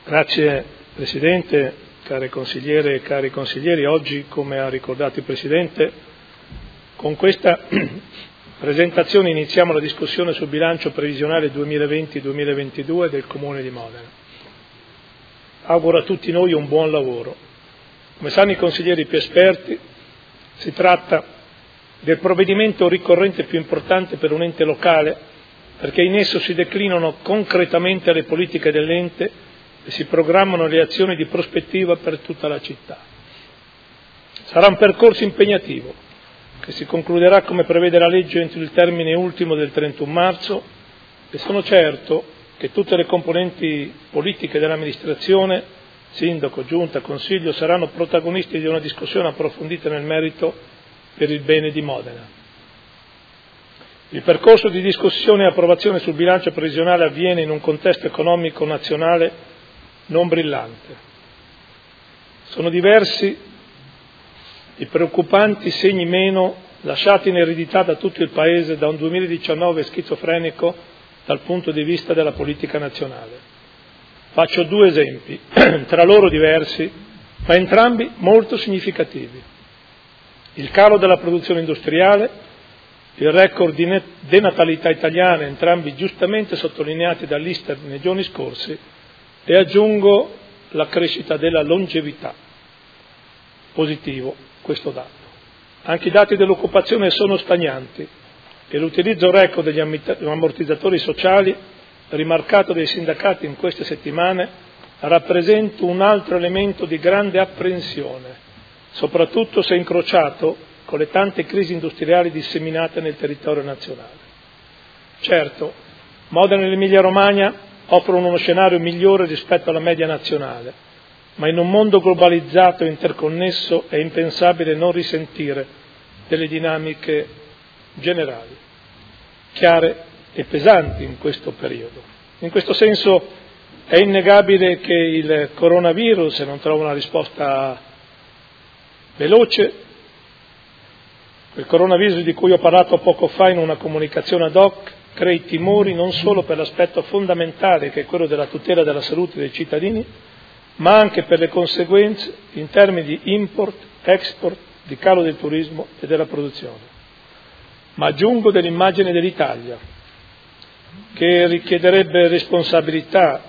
Grazie Presidente, care consigliere e cari consiglieri. Oggi, come ha ricordato il Presidente, con questa presentazione iniziamo la discussione sul bilancio previsionale 2020-2022 del Comune di Modena. Auguro a tutti noi un buon lavoro. Come sanno i consiglieri più esperti, si tratta del provvedimento ricorrente più importante per un ente locale, perché in esso si declinano concretamente le politiche dell'ente e si programmano le azioni di prospettiva per tutta la città. Sarà un percorso impegnativo, che si concluderà, come prevede la legge, entro il termine ultimo del 31 marzo e sono certo che tutte le componenti politiche dell'amministrazione, sindaco, giunta, consiglio, saranno protagonisti di una discussione approfondita nel merito per il bene di Modena. Il percorso di discussione e approvazione sul bilancio previsionale avviene in un contesto economico nazionale non brillante. Sono diversi i preoccupanti segni meno lasciati in eredità da tutto il Paese da un 2019 schizofrenico dal punto di vista della politica nazionale. Faccio due esempi, tra loro diversi, ma entrambi molto significativi. Il calo della produzione industriale, il record di denatalità italiana, entrambi giustamente sottolineati dall'Istat nei giorni scorsi, e aggiungo la crescita della longevità. Positivo questo dato. Anche i dati dell'occupazione sono stagnanti e l'utilizzo record degli ammortizzatori sociali, rimarcato dai sindacati in queste settimane, rappresenta un altro elemento di grande apprensione, soprattutto se incrociato con le tante crisi industriali disseminate nel territorio nazionale. Certo, Modena e l'Emilia-Romagna offrono uno scenario migliore rispetto alla media nazionale, ma in un mondo globalizzato e interconnesso è impensabile non risentire delle dinamiche generali, chiare e pesanti in questo periodo. In questo senso è innegabile che il coronavirus, se non trova una risposta veloce, il coronavirus di cui ho parlato poco fa in una comunicazione ad hoc, crei timori non solo per l'aspetto fondamentale che è quello della tutela della salute dei cittadini, ma anche per le conseguenze in termini di import, export, di calo del turismo e della produzione. Ma aggiungo dell'immagine dell'Italia, che richiederebbe responsabilità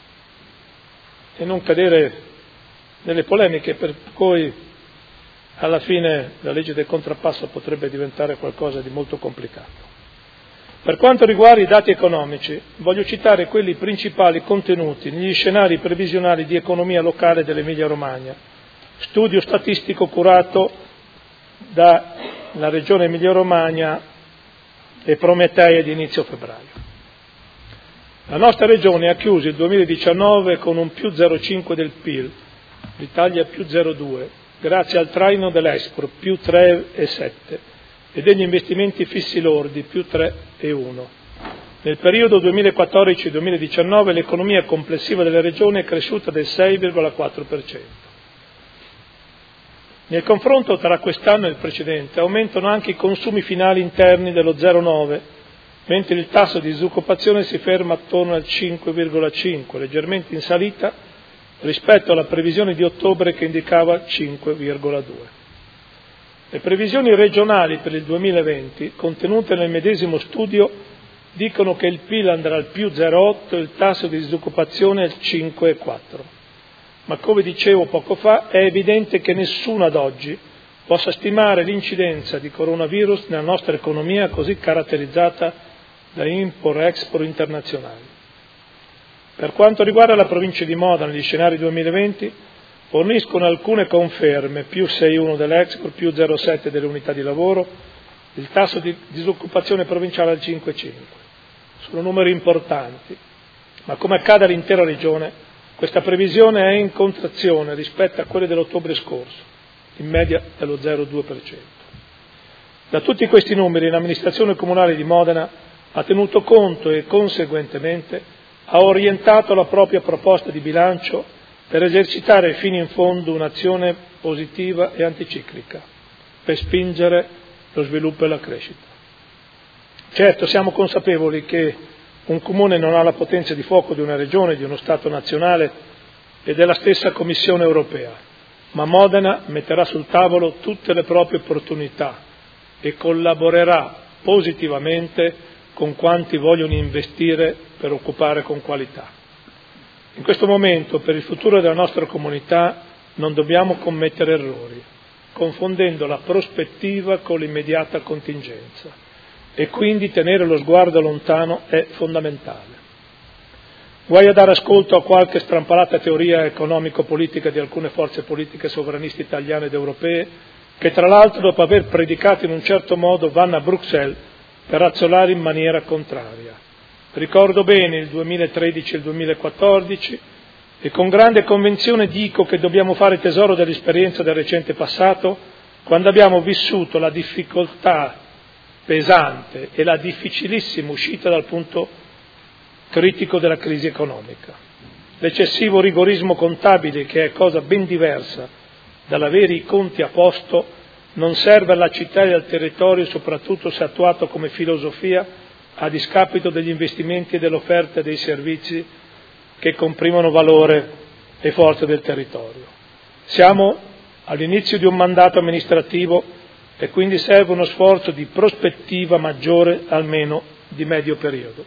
e non cadere nelle polemiche, per cui alla fine la legge del contrappasso potrebbe diventare qualcosa di molto complicato. Per quanto riguarda i dati economici, voglio citare quelli principali contenuti negli scenari previsionali di economia locale dell'Emilia-Romagna, studio statistico curato dalla Regione Emilia-Romagna e Prometei di inizio febbraio. La nostra Regione ha chiuso il 2019 con un più 0,5 del PIL, l'Italia più 0,2, grazie al traino dell'Export più 3,7 e degli investimenti fissi lordi più 3,1. Nel periodo 2014-2019 l'economia complessiva delle regioni è cresciuta del 6,4%. Nel confronto tra quest'anno e il precedente aumentano anche i consumi finali interni dello 0,9, mentre il tasso di disoccupazione si ferma attorno al 5,5, leggermente in salita rispetto alla previsione di ottobre che indicava 5,2. Le previsioni regionali per il 2020, contenute nel medesimo studio, dicono che il PIL andrà al più 0,8 e il tasso di disoccupazione al 5,4. Ma come dicevo poco fa, è evidente che nessuno ad oggi possa stimare l'incidenza di coronavirus nella nostra economia così caratterizzata da import-export internazionali. Per quanto riguarda la provincia di Modena, gli scenari 2020 forniscono alcune conferme, più 6,1 dell'export, più 0,7 delle unità di lavoro, il tasso di disoccupazione provinciale al 5,5. Sono numeri importanti, ma come accade all'intera regione, questa previsione è in contrazione rispetto a quelle dell'ottobre scorso, in media dello 0,2%. Da tutti questi numeri l'amministrazione comunale di Modena ha tenuto conto e conseguentemente ha orientato la propria proposta di bilancio per esercitare fino in fondo un'azione positiva e anticiclica, per spingere lo sviluppo e la crescita. Certo, siamo consapevoli che un comune non ha la potenza di fuoco di una regione, di uno Stato nazionale, e della stessa Commissione europea, ma Modena metterà sul tavolo tutte le proprie opportunità e collaborerà positivamente con quanti vogliono investire per occupare con qualità. In questo momento, per il futuro della nostra comunità, non dobbiamo commettere errori, confondendo la prospettiva con l'immediata contingenza, e quindi tenere lo sguardo lontano è fondamentale. Guai a dare ascolto a qualche strampalata teoria economico-politica di alcune forze politiche sovraniste italiane ed europee, che tra l'altro, dopo aver predicato in un certo modo, vanno a Bruxelles per razzolare in maniera contraria. Ricordo bene il 2013 e il 2014 e con grande convinzione dico che dobbiamo fare tesoro dell'esperienza del recente passato, quando abbiamo vissuto la difficoltà pesante e la difficilissima uscita dal punto critico della crisi economica. L'eccessivo rigorismo contabile, che è cosa ben diversa dall'avere i conti a posto, non serve alla città e al territorio, soprattutto se attuato come filosofia a discapito degli investimenti e dell'offerta dei servizi che comprimono valore e forza del territorio. Siamo all'inizio di un mandato amministrativo e quindi serve uno sforzo di prospettiva maggiore, almeno di medio periodo.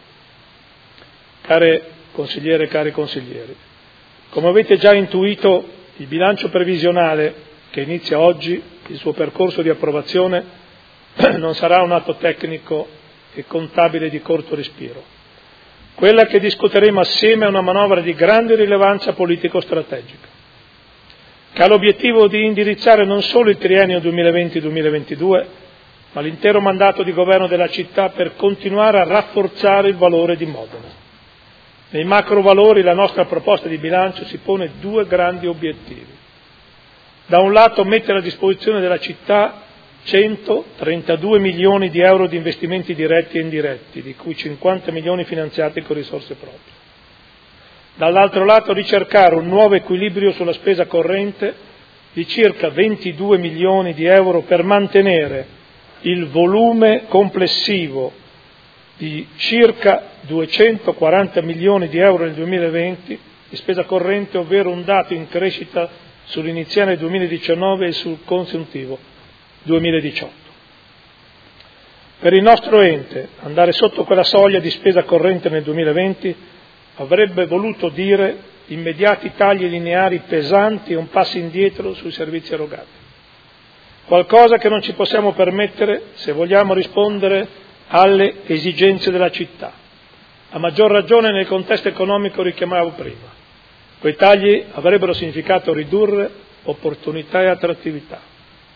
Care consigliere e cari consiglieri, come avete già intuito, il bilancio previsionale che inizia oggi il suo percorso di approvazione non sarà un atto tecnico e contabile di corto respiro. Quella che discuteremo assieme è una manovra di grande rilevanza politico-strategica, che ha l'obiettivo di indirizzare non solo il triennio 2020-2022, ma l'intero mandato di governo della città per continuare a rafforzare il valore di Modena. Nei macro valori la nostra proposta di bilancio si pone due grandi obiettivi. Da un lato mettere a disposizione della città 132 milioni di euro di investimenti diretti e indiretti, di cui 50 milioni finanziati con risorse proprie. Dall'altro lato ricercare un nuovo equilibrio sulla spesa corrente di circa 22 milioni di euro per mantenere il volume complessivo di circa 240 milioni di euro nel 2020 di spesa corrente, ovvero un dato in crescita sull'iniziale 2019 e sul consuntivo 2018. Per il nostro ente andare sotto quella soglia di spesa corrente nel 2020 avrebbe voluto dire immediati tagli lineari pesanti e un passo indietro sui servizi erogati. Qualcosa che non ci possiamo permettere se vogliamo rispondere alle esigenze della città, a maggior ragione nel contesto economico richiamavo prima. Quei tagli avrebbero significato ridurre opportunità e attrattività.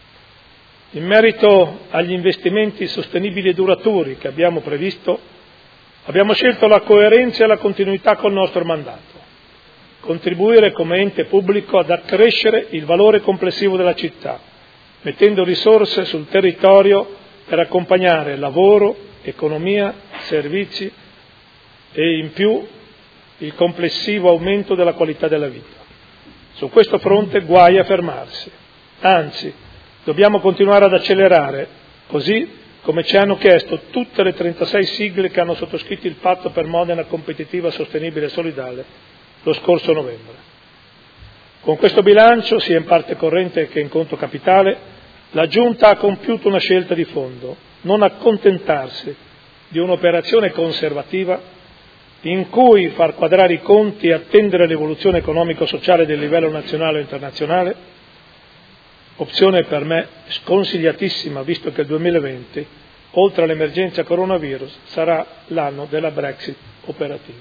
In merito agli investimenti sostenibili e duraturi che abbiamo previsto, abbiamo scelto la coerenza e la continuità col nostro mandato, contribuire come ente pubblico ad accrescere il valore complessivo della città, mettendo risorse sul territorio per accompagnare lavoro, economia, servizi e in più il complessivo aumento della qualità della vita. Su questo fronte guai a fermarsi, anzi dobbiamo continuare ad accelerare, così come ci hanno chiesto tutte le 36 sigle che hanno sottoscritto il patto per Modena competitiva, sostenibile e solidale lo scorso novembre. Con questo bilancio, sia in parte corrente che in conto capitale, la Giunta ha compiuto una scelta di fondo: non accontentarsi di un'operazione conservativa in cui far quadrare i conti e attendere l'evoluzione economico-sociale del livello nazionale o internazionale, opzione per me sconsigliatissima, visto che il 2020, oltre all'emergenza coronavirus, sarà l'anno della Brexit operativa.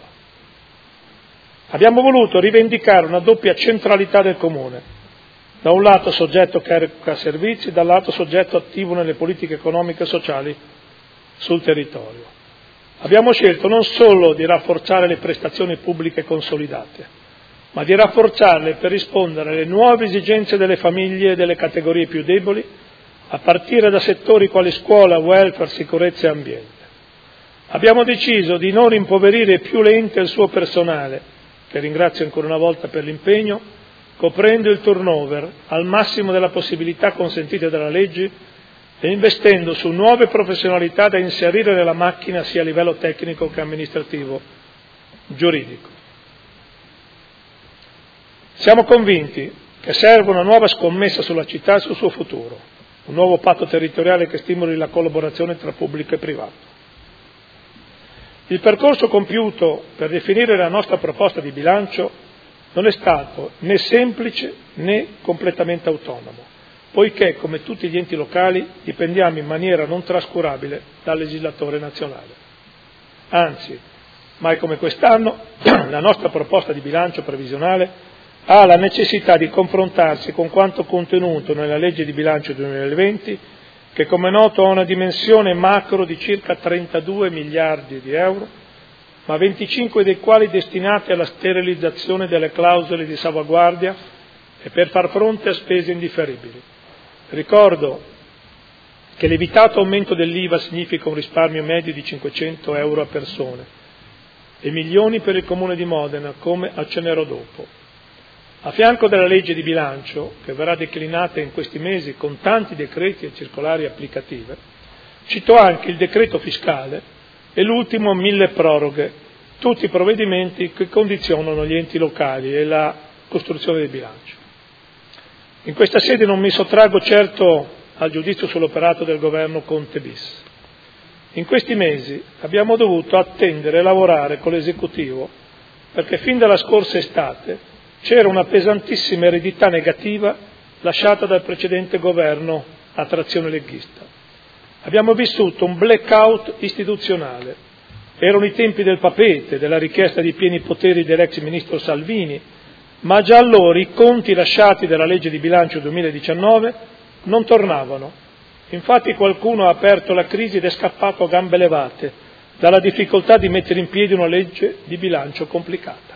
Abbiamo voluto rivendicare una doppia centralità del Comune: da un lato soggetto che eroga servizi, dall'altro soggetto attivo nelle politiche economiche e sociali sul territorio. Abbiamo scelto non solo di rafforzare le prestazioni pubbliche consolidate, ma di rafforzarle per rispondere alle nuove esigenze delle famiglie e delle categorie più deboli, a partire da settori quali scuola, welfare, sicurezza e ambiente. Abbiamo deciso di non impoverire più l'ente e il suo personale, che ringrazio ancora una volta per l'impegno, coprendo il turnover al massimo della possibilità consentite dalla legge e investendo su nuove professionalità da inserire nella macchina sia a livello tecnico che amministrativo giuridico. Siamo convinti che serve una nuova scommessa sulla città e sul suo futuro, un nuovo patto territoriale che stimoli la collaborazione tra pubblico e privato. Il percorso compiuto per definire la nostra proposta di bilancio non è stato né semplice né completamente autonomo, poiché, come tutti gli enti locali, dipendiamo in maniera non trascurabile dal legislatore nazionale. Anzi, mai come quest'anno, la nostra proposta di bilancio previsionale ha la necessità di confrontarsi con quanto contenuto nella legge di bilancio 2020, che come noto ha una dimensione macro di circa 32 miliardi di euro, ma 25 dei quali destinati alla sterilizzazione delle clausole di salvaguardia e per far fronte a spese indifferibili. Ricordo che l'evitato aumento dell'IVA significa un risparmio medio di 500 euro a persone e milioni per il Comune di Modena, come accennerò dopo. A fianco della legge di bilancio, che verrà declinata in questi mesi con tanti decreti e circolari applicative, cito anche il decreto fiscale e l'ultimo milleproroghe, tutti provvedimenti che condizionano gli enti locali e la costruzione del bilancio. In questa sede non mi sottraggo certo al giudizio sull'operato del governo Conte bis. In questi mesi abbiamo dovuto attendere e lavorare con l'esecutivo perché fin dalla scorsa estate c'era una pesantissima eredità negativa lasciata dal precedente governo a trazione leghista. Abbiamo vissuto un blackout istituzionale. Erano i tempi del papete, della richiesta di pieni poteri dell'ex ministro Salvini, ma già allora i conti lasciati dalla legge di bilancio 2019 non tornavano. Infatti qualcuno ha aperto la crisi ed è scappato a gambe levate dalla difficoltà di mettere in piedi una legge di bilancio complicata.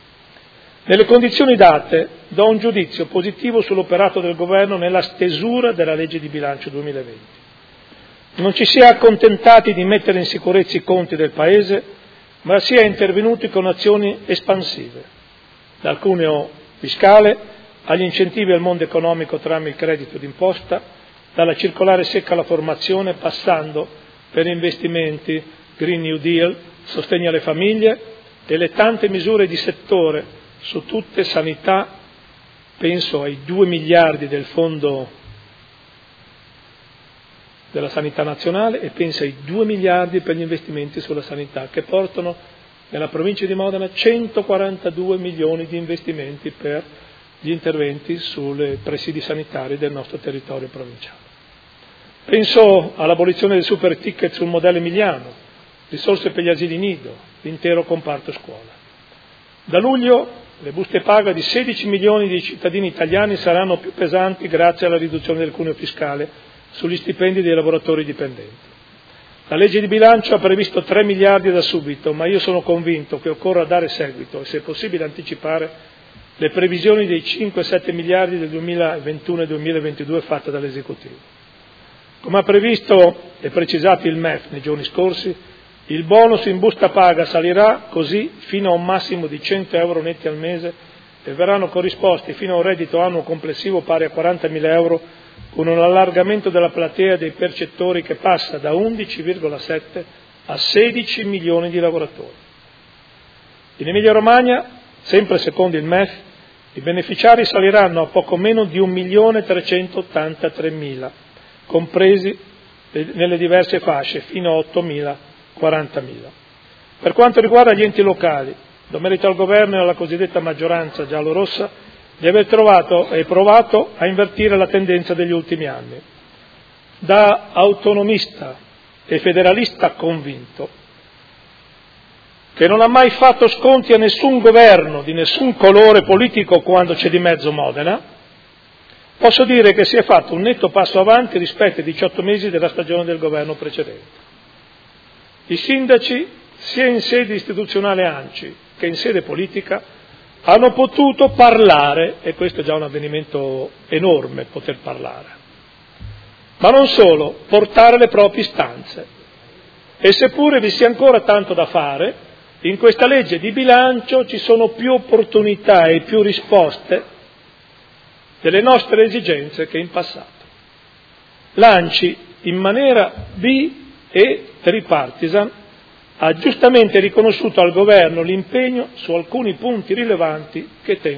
Nelle condizioni date do un giudizio positivo sull'operato del governo nella stesura della legge di bilancio 2020. Non ci si è accontentati di mettere in sicurezza i conti del Paese, ma si è intervenuti con azioni espansive, dal cuneo fiscale agli incentivi al mondo economico tramite il credito d'imposta, dalla circolare secca alla formazione, passando per investimenti, Green New Deal, sostegno alle famiglie e le tante misure di settore su tutte, sanità, penso ai 2 miliardi del fondo della sanità nazionale e penso ai 2 miliardi per gli investimenti sulla sanità, che portano nella provincia di Modena 142 milioni di investimenti per gli interventi sui presidi sanitari del nostro territorio provinciale. Penso all'abolizione del super ticket sul modello emiliano, risorse per gli asili nido, l'intero comparto scuola. Da luglio le buste paga di 16 milioni di cittadini italiani saranno più pesanti grazie alla riduzione del cuneo fiscale sugli stipendi dei lavoratori dipendenti. La legge di bilancio ha previsto 3 miliardi da subito, ma io sono convinto che occorra dare seguito e, se possibile, anticipare le previsioni dei 5-7 miliardi del 2021 e 2022 fatte dall'esecutivo. Come ha previsto e precisato il MEF nei giorni scorsi, il bonus in busta paga salirà così fino a un massimo di 100 euro netti al mese e verranno corrisposti fino a un reddito annuo complessivo pari a 40.000 euro, con un allargamento della platea dei percettori che passa da 11,7 a 16 milioni di lavoratori. In Emilia-Romagna, sempre secondo il MEF, i beneficiari saliranno a poco meno di 1.383.000, compresi nelle diverse fasce, fino a 8.040.000. Per quanto riguarda gli enti locali, do merito al Governo e alla cosiddetta maggioranza giallorossa di aver trovato e provato a invertire la tendenza degli ultimi anni. Da autonomista e federalista convinto, che non ha mai fatto sconti a nessun governo di nessun colore politico quando c'è di mezzo Modena, posso dire che si è fatto un netto passo avanti rispetto ai 18 mesi della stagione del governo precedente. I sindaci, sia in sede istituzionale ANCI che in sede politica, hanno potuto parlare, e questo è già un avvenimento enorme poter parlare, ma non solo, portare le proprie istanze. E seppure vi sia ancora tanto da fare, in questa legge di bilancio ci sono più opportunità e più risposte delle nostre esigenze che in passato. L'ANCI, in maniera bi- e tripartisan, ha giustamente riconosciuto al Governo l'impegno su alcuni punti rilevanti che tengo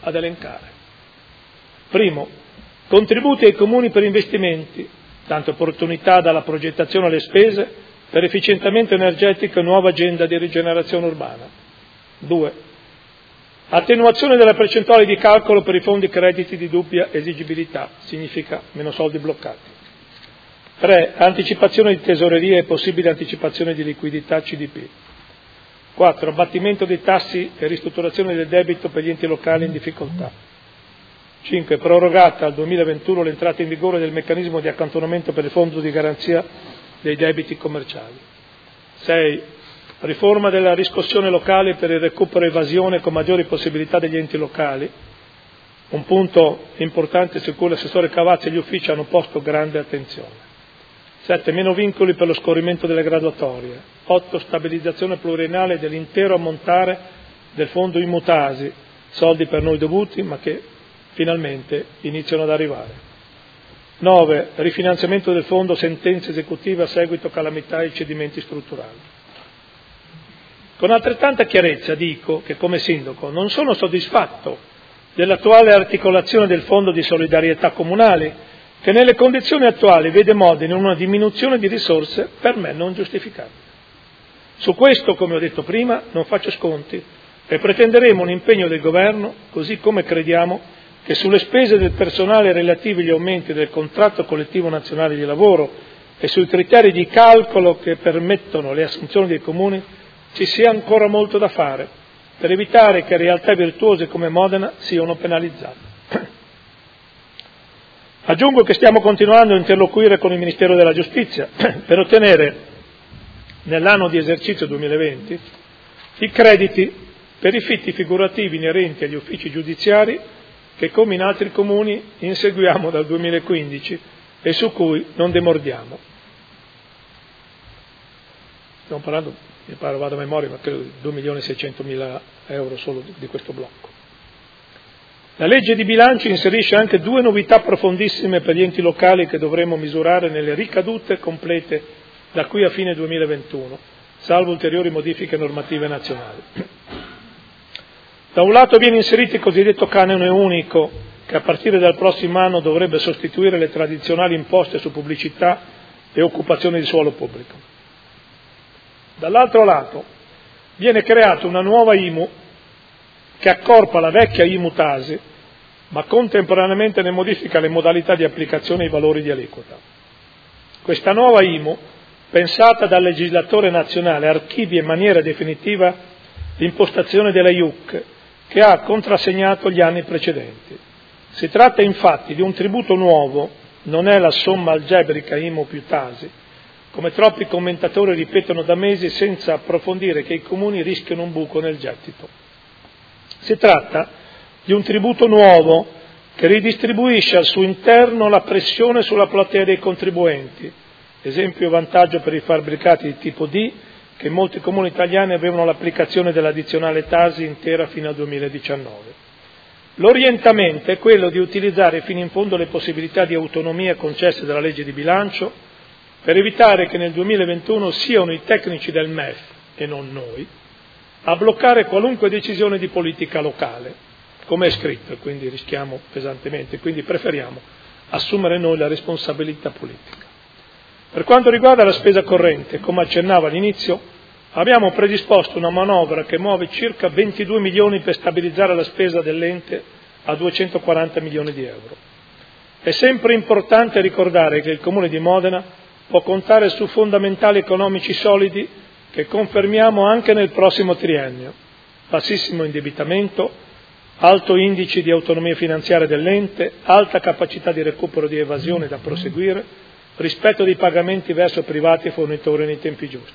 ad elencare. Primo, contributi ai comuni per investimenti, tante opportunità dalla progettazione alle spese per efficientamento energetico e nuova agenda di rigenerazione urbana. 2. Attenuazione della percentuale di calcolo per i fondi crediti di dubbia esigibilità, significa meno soldi bloccati. 3. Anticipazione di tesoreria e possibile anticipazione di liquidità CDP. 4. Abbattimento dei tassi e ristrutturazione del debito per gli enti locali in difficoltà. 5. Prorogata al 2021 l'entrata in vigore del meccanismo di accantonamento per il fondo di garanzia dei debiti commerciali. 6. Riforma della riscossione locale per il recupero evasione con maggiori possibilità degli enti locali, un punto importante su cui l'assessore Cavazzi e gli uffici hanno posto grande attenzione. 7. Meno vincoli per lo scorrimento delle graduatorie. 8. Stabilizzazione pluriennale dell'intero ammontare del fondo Immutasi, soldi per noi dovuti ma che finalmente iniziano ad arrivare. 9. Rifinanziamento del fondo sentenze esecutive a seguito calamità e cedimenti strutturali. Con altrettanta chiarezza dico che come sindaco non sono soddisfatto dell'attuale articolazione del fondo di solidarietà comunale che nelle condizioni attuali vede Modena in una diminuzione di risorse per me non giustificabile. Su questo, come ho detto prima, non faccio sconti e pretenderemo un impegno del Governo, così come crediamo che sulle spese del personale relative agli aumenti del contratto collettivo nazionale di lavoro e sui criteri di calcolo che permettono le assunzioni dei comuni ci sia ancora molto da fare per evitare che realtà virtuose come Modena siano penalizzate. Aggiungo che stiamo continuando a interloquire con il Ministero della Giustizia per ottenere nell'anno di esercizio 2020 i crediti per i fitti figurativi inerenti agli uffici giudiziari che come in altri comuni inseguiamo dal 2015 e su cui non demordiamo. Stiamo parlando, mi pare vado a memoria, ma credo di 2.600.000 euro solo di questo blocco. La legge di bilancio inserisce anche due novità profondissime per gli enti locali che dovremo misurare nelle ricadute complete da qui a fine 2021, salvo ulteriori modifiche normative nazionali. Da un lato viene inserito il cosiddetto canone unico, che a partire dal prossimo anno dovrebbe sostituire le tradizionali imposte su pubblicità e occupazione di suolo pubblico. Dall'altro lato viene creata una nuova IMU che accorpa la vecchia Immutasi, ma contemporaneamente ne modifica le modalità di applicazione e i valori di aliquota. Questa nuova IMU, pensata dal legislatore nazionale, archivia in maniera definitiva l'impostazione della IUC, che ha contrassegnato gli anni precedenti. Si tratta infatti di un tributo nuovo, non è la somma algebrica IMU più Tasi, come troppi commentatori ripetono da mesi senza approfondire che i comuni rischiano un buco nel gettito. Si tratta di un tributo nuovo che ridistribuisce al suo interno la pressione sulla platea dei contribuenti, esempio vantaggio per i fabbricati di tipo D, che in molti comuni italiani avevano l'applicazione dell'addizionale Tasi intera fino al 2019. L'orientamento è quello di utilizzare fino in fondo le possibilità di autonomia concesse dalla legge di bilancio per evitare che nel 2021 siano i tecnici del MEF, e non noi, a bloccare qualunque decisione di politica locale, come è scritto, e quindi rischiamo pesantemente, quindi preferiamo assumere noi la responsabilità politica. Per quanto riguarda la spesa corrente, come accennavo all'inizio, abbiamo predisposto una manovra che muove circa 22 milioni per stabilizzare la spesa dell'ente a 240 milioni di euro. È sempre importante ricordare che il Comune di Modena può contare su fondamentali economici solidi che confermiamo anche nel prossimo triennio: bassissimo indebitamento, alto indice di autonomia finanziaria dell'ente, alta capacità di recupero di evasione da proseguire, rispetto dei pagamenti verso privati e fornitori nei tempi giusti.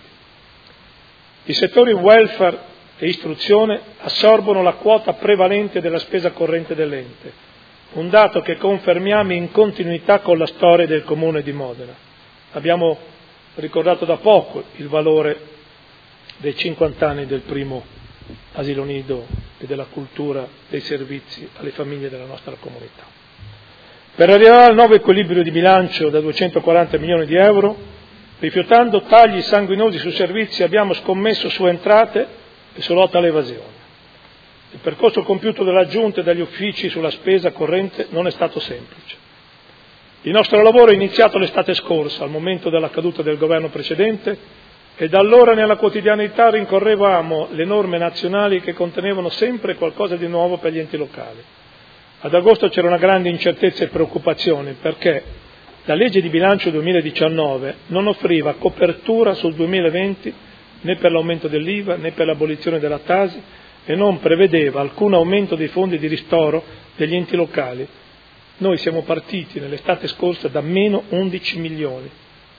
I settori welfare e istruzione assorbono la quota prevalente della spesa corrente dell'ente, un dato che confermiamo in continuità con la storia del Comune di Modena. Abbiamo ricordato da poco il valore dei 50 anni del primo asilo nido e della cultura dei servizi alle famiglie della nostra comunità. Per arrivare al nuovo equilibrio di bilancio da 240 milioni di euro, rifiutando tagli sanguinosi su servizi, abbiamo scommesso su entrate e su lotta all'evasione. Il percorso compiuto dalla Giunta e dagli uffici sulla spesa corrente non è stato semplice. Il nostro lavoro è iniziato l'estate scorsa, al momento della caduta del governo precedente, e da allora nella quotidianità rincorrevamo le norme nazionali che contenevano sempre qualcosa di nuovo per gli enti locali. Ad agosto c'era una grande incertezza e preoccupazione perché la legge di bilancio 2019 non offriva copertura sul 2020 né per l'aumento dell'IVA né per l'abolizione della Tasi e non prevedeva alcun aumento dei fondi di ristoro degli enti locali. Noi siamo partiti nell'estate scorsa da meno 11 milioni.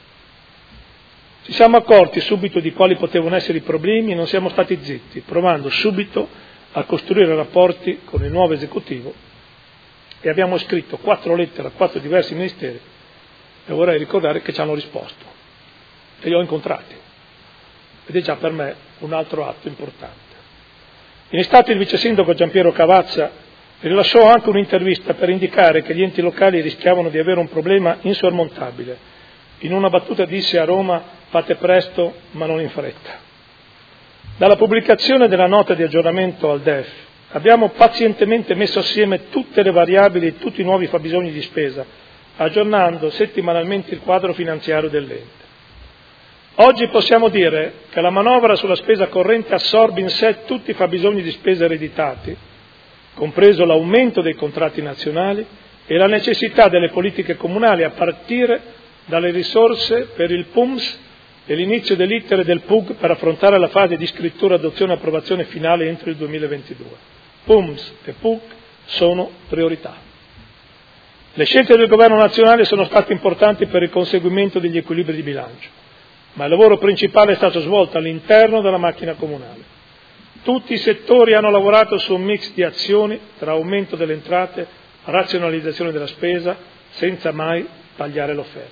Ci siamo accorti subito di quali potevano essere i problemi e non siamo stati zitti, provando subito a costruire rapporti con il nuovo esecutivo e abbiamo scritto 4 lettere a 4 diversi ministeri e vorrei ricordare che ci hanno risposto e li ho incontrati ed è già per me un altro atto importante. In estate il vice sindaco Giampiero Cavazza rilasciò anche un'intervista per indicare che gli enti locali rischiavano di avere un problema insormontabile. In una battuta disse a Roma: fate presto ma non in fretta. Dalla pubblicazione della nota di aggiornamento al DEF abbiamo pazientemente messo assieme tutte le variabili e tutti i nuovi fabbisogni di spesa, aggiornando settimanalmente il quadro finanziario dell'ente. Oggi possiamo dire che la manovra sulla spesa corrente assorbe in sé tutti i fabbisogni di spesa ereditati, compreso l'aumento dei contratti nazionali e la necessità delle politiche comunali a partire dalle risorse per il PUMS e l'inizio dell'iter del PUG per affrontare la fase di scrittura, adozione e approvazione finale entro il 2022. PUMS e PUG sono priorità. Le scelte del Governo nazionale sono state importanti per il conseguimento degli equilibri di bilancio, ma il lavoro principale è stato svolto all'interno della macchina comunale. Tutti i settori hanno lavorato su un mix di azioni tra aumento delle entrate, razionalizzazione della spesa, senza mai tagliare l'offerta.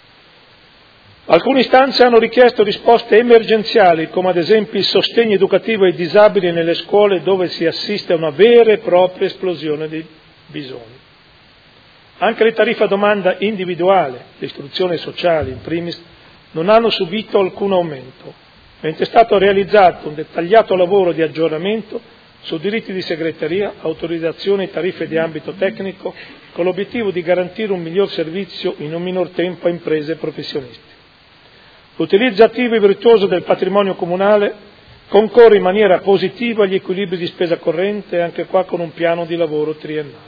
Alcune istanze hanno richiesto risposte emergenziali, come ad esempio il sostegno educativo ai disabili nelle scuole dove si assiste a una vera e propria esplosione dei bisogni. Anche le tariffe a domanda individuale, l'istruzione sociale in primis, non hanno subito alcun aumento, mentre è stato realizzato un dettagliato lavoro di aggiornamento su diritti di segreteria, autorizzazioni e tariffe di ambito tecnico, con l'obiettivo di garantire un miglior servizio in un minor tempo a imprese e professionisti. L'utilizzo attivo e virtuoso del patrimonio comunale concorre in maniera positiva agli equilibri di spesa corrente, anche qua con un piano di lavoro triennale.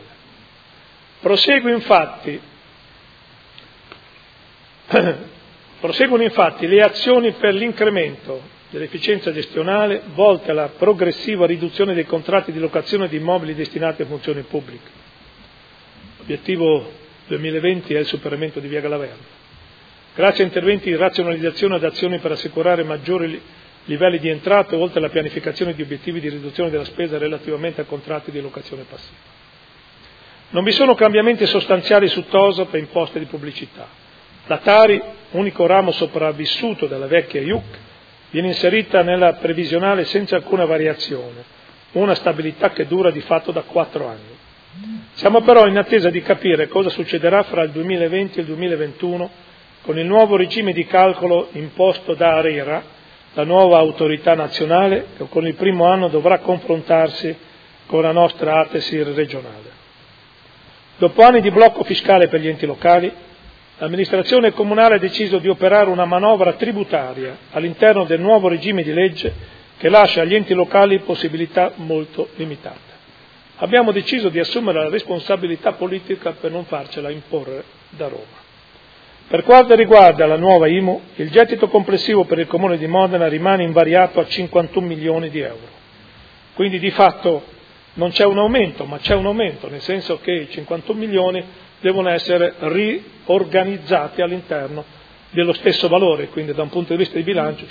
Proseguono infatti le azioni per l'incremento dell'efficienza gestionale volte alla progressiva riduzione dei contratti di locazione di immobili destinati a funzioni pubbliche. L'obiettivo 2020 è il superamento di via Galaverna. Grazie a interventi di razionalizzazione ed azioni per assicurare maggiori livelli di entrate, oltre alla pianificazione di obiettivi di riduzione della spesa relativamente a contratti di locazione passiva. Non vi sono cambiamenti sostanziali su TOSAP e imposte di pubblicità. La Tari, unico ramo sopravvissuto della vecchia IUC, viene inserita nella previsionale senza alcuna variazione, una stabilità che dura di fatto da 4 anni. Siamo però in attesa di capire cosa succederà fra il 2020 e il 2021 con il nuovo regime di calcolo imposto da ARERA, la nuova autorità nazionale, che con il primo anno dovrà confrontarsi con la nostra ATESIR regionale. Dopo anni di blocco fiscale per gli enti locali, l'amministrazione comunale ha deciso di operare una manovra tributaria all'interno del nuovo regime di legge che lascia agli enti locali possibilità molto limitate. Abbiamo deciso di assumere la responsabilità politica per non farcela imporre da Roma. Per quanto riguarda la nuova IMU, il gettito complessivo per il Comune di Modena rimane invariato a 51 milioni di euro. Quindi di fatto non c'è un aumento, ma c'è un aumento, nel senso che i 51 milioni devono essere riorganizzati all'interno dello stesso valore, quindi da un punto di vista di bilancio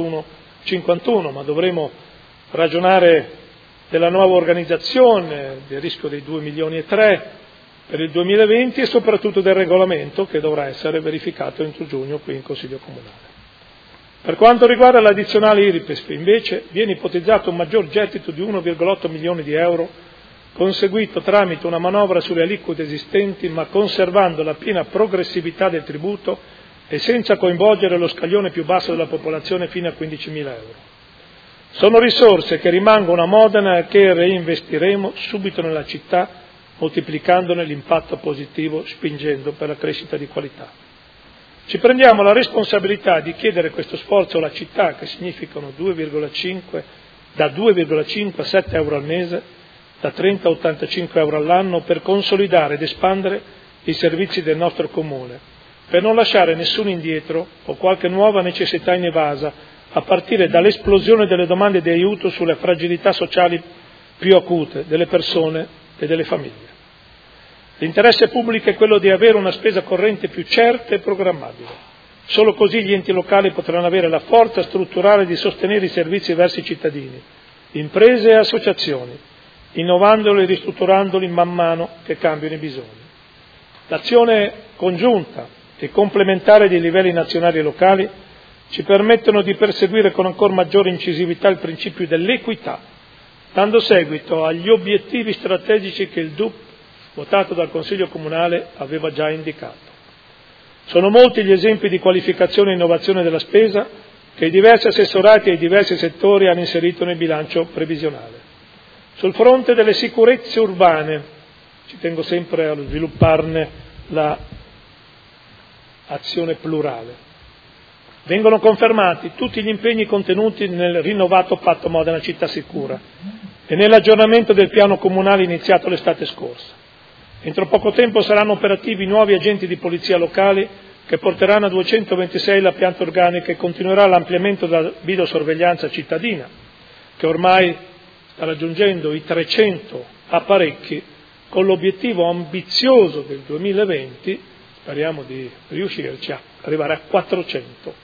51, ma dovremo ragionare della nuova organizzazione, del rischio dei 2 milioni e 3 per il 2020 e soprattutto del regolamento che dovrà essere verificato entro giugno qui in Consiglio Comunale. Per quanto riguarda l'addizionale IRPEF, invece, viene ipotizzato un maggior gettito di 1,8 milioni di euro conseguito tramite una manovra sulle aliquote esistenti, ma conservando la piena progressività del tributo e senza coinvolgere lo scaglione più basso della popolazione fino a 15.000 euro. Sono risorse che rimangono a Modena e che reinvestiremo subito nella città, moltiplicandone l'impatto positivo, spingendo per la crescita di qualità. Ci prendiamo la responsabilità di chiedere questo sforzo alla città, che significano da 2,5 a 7 euro al mese, da 30 a 85 euro all'anno, per consolidare ed espandere i servizi del nostro comune, per non lasciare nessuno indietro o qualche nuova necessità inevasa, a partire dall'esplosione delle domande di aiuto sulle fragilità sociali più acute delle persone e delle famiglie. L'interesse pubblico è quello di avere una spesa corrente più certa e programmabile. Solo così gli enti locali potranno avere la forza strutturale di sostenere i servizi verso i cittadini, imprese e associazioni, innovandoli e ristrutturandoli man mano che cambiano i bisogni. L'azione congiunta e complementare dei livelli nazionali e locali ci permettono di perseguire con ancora maggiore incisività il principio dell'equità, dando seguito agli obiettivi strategici che il DUP, votato dal Consiglio Comunale, aveva già indicato. Sono molti gli esempi di qualificazione e innovazione della spesa che i diversi assessorati e i diversi settori hanno inserito nel bilancio previsionale. Sul fronte delle sicurezze urbane, ci tengo sempre a svilupparne l'azione plurale. Vengono confermati tutti gli impegni contenuti nel rinnovato Patto Modena Città Sicura e nell'aggiornamento del piano comunale iniziato l'estate scorsa. Entro poco tempo saranno operativi nuovi agenti di polizia locali che porteranno a 226 la pianta organica e continuerà l'ampliamento della videosorveglianza cittadina, che ormai sta raggiungendo i 300 apparecchi, con l'obiettivo ambizioso del 2020, speriamo di riuscirci a arrivare a 400.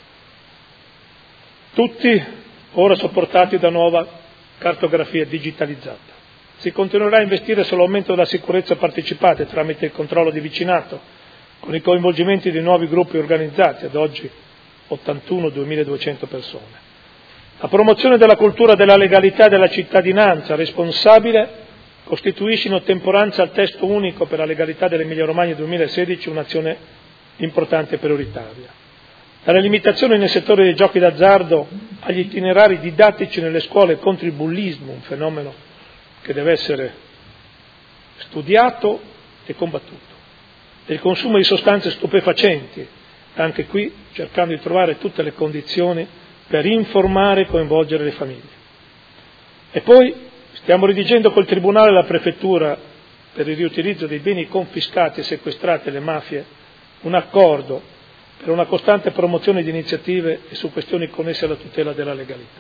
Tutti ora supportati da nuova cartografia digitalizzata. Si continuerà a investire sull'aumento della sicurezza partecipata tramite il controllo di vicinato, con i coinvolgimenti di nuovi gruppi organizzati, ad oggi 81-2200 persone. La promozione della cultura della legalità e della cittadinanza responsabile costituisce in ottemperanza al testo unico per la legalità dell'Emilia Romagna 2016 un'azione importante e prioritaria. Dalle limitazioni nel settore dei giochi d'azzardo agli itinerari didattici nelle scuole contro il bullismo, un fenomeno che deve essere studiato e combattuto, e il consumo di sostanze stupefacenti, anche qui cercando di trovare tutte le condizioni per informare e coinvolgere le famiglie. E poi stiamo redigendo col Tribunale e la Prefettura, per il riutilizzo dei beni confiscati e sequestrati alle mafie, un accordo per una costante promozione di iniziative e su questioni connesse alla tutela della legalità.